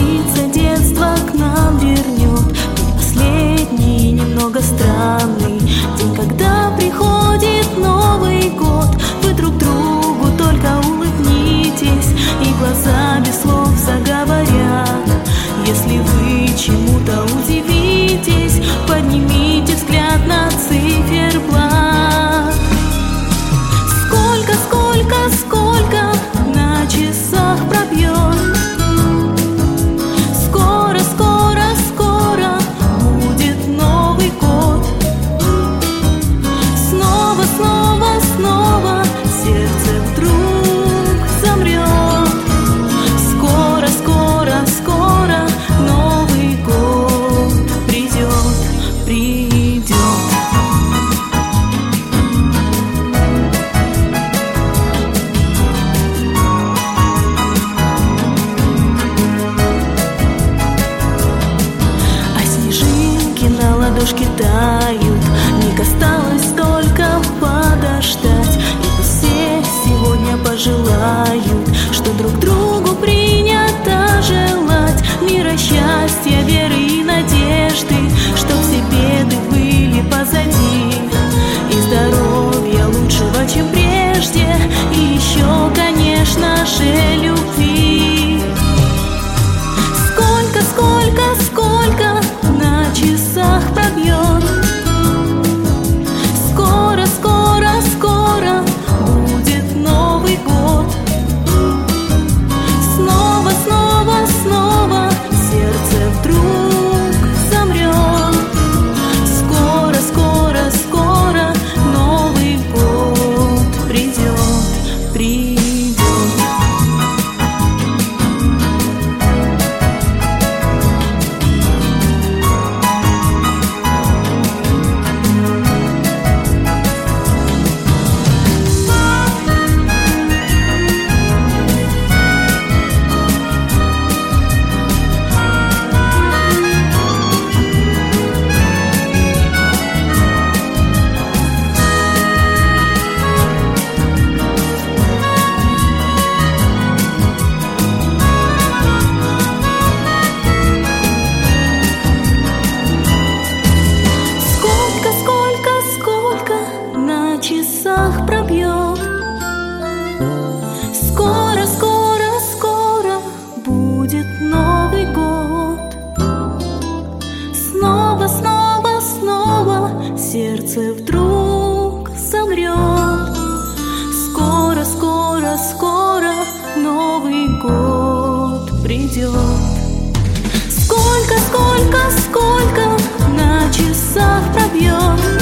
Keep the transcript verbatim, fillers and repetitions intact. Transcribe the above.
снится, детство к нам вернет. День последний, немного странный, день, когда приходит Новый год. Вы друг другу только улыбнитесь, и глаза без слов заговорят. Если вы чему-то удивитесь, поднимите взгляд на циферблат. Сколько, сколько, сколько на часах пробьет? Скоро, скоро, скоро будет Новый год. Снова, снова, снова сердце вдруг замрет. Скоро, скоро, скоро Новый год придет, придет. На ладошке тают, миг осталось только подождать. И пусть все сегодня пожелают, что друг другу принято желать мира, счастья, веры и надежды, чтоб все беды были позади, и здоровья лучшего, чем прежде, и еще, конечно же, любви. Сколько, сколько, сколько на часах пробьет? Скоро, скоро, скоро будет Новый год. Снова, снова, снова сердце вдруг замрет. Скоро, скоро, скоро Новый год придет, придет. Часах пробьет. Скоро, скоро, скоро будет Новый год. Снова, снова, снова сердце вдруг замрет. Скоро, скоро, скоро Новый год придет. Сколько, сколько, сколько на часах пробьет?